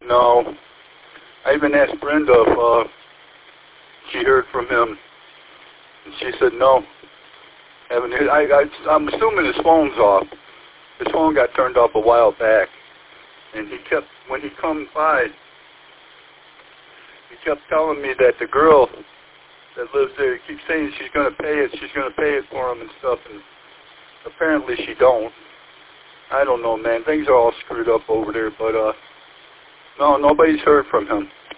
No. I even asked Brenda if she heard from him, and she said no. Haven't heard. I'm assuming his phone's off. His phone got turned off a while back, and when he come by, he kept telling me that the girl that lives there, he keeps saying she's going to pay it for him and stuff, and apparently she don't. I don't know, man. Things are all screwed up over there, but no, nobody's heard from him.